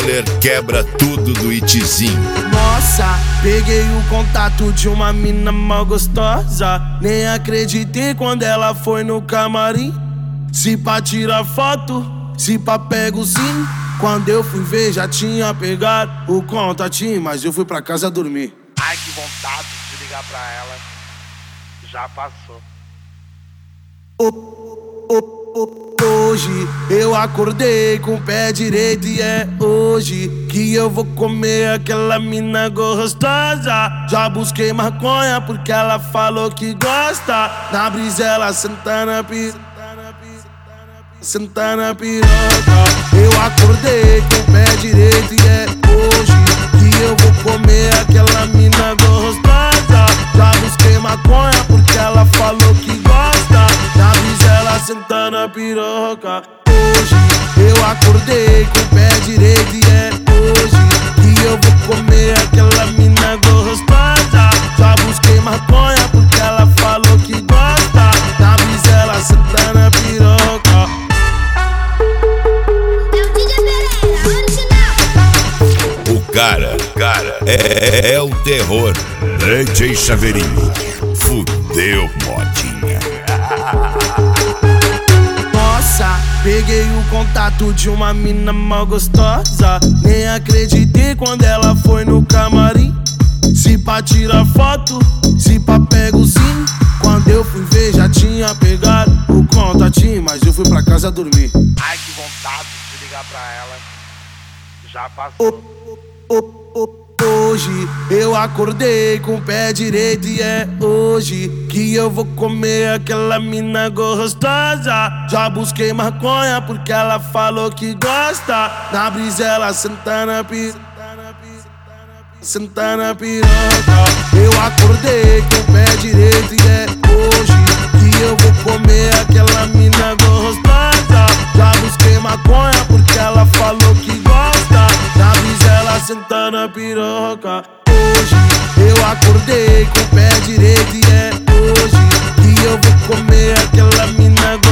Miller quebra tudo do Itizinho. Nossa, peguei o contato de uma mina mal gostosa. Nem acreditei quando ela foi no camarim. Se pá tirar foto, se pá pego sim. Quando eu fui ver já tinha pegado o contatinho, mas eu fui pra casa dormir. Ai, que vontade de ligar pra ela. Já passou. Hoje eu acordei com o pé direito e é hoje que eu vou comer aquela mina gostosa. Já busquei maconha porque ela falou que gosta. Na brisa ela senta na piroca. Eu acordei com o pé direito e é hoje que eu vou comer aquela mina gostosa. Já busquei maconha porque ela falou que gosta. Na brisa ela senta na piroca. Hoje eu acordei com o pé direito e é hoje que eu vou comer aquela mina gostosa. Já busquei maconha porque ela falou que gosta. Na brisa ela senta na piroca. O cara é o terror. DJ Chaveirinho, fudeu, modinha. Nossa, peguei o contato de uma mina mal gostosa. Nem acreditei quando ela foi no camarim. Se pá tirar foto, se pá pego sim. Quando eu fui ver já tinha pegado o contatinho, mas eu fui pra casa dormir. Ai, que vontade de ligar pra ela. Já passou. Hoje eu acordei com o pé direito e é hoje que eu vou comer aquela mina gostosa. Já busquei maconha porque ela falou que gosta. Na brisa ela senta na piroca. Eu acordei com o pé direito e é hoje que eu vou comer aquela mina gostosa. Já busquei maconha porque ela falou que gosta. Na brisa ela senta na piroca. Hoje eu acordei com o pé direito e é hoje que eu vou comer aquela mina gostosa.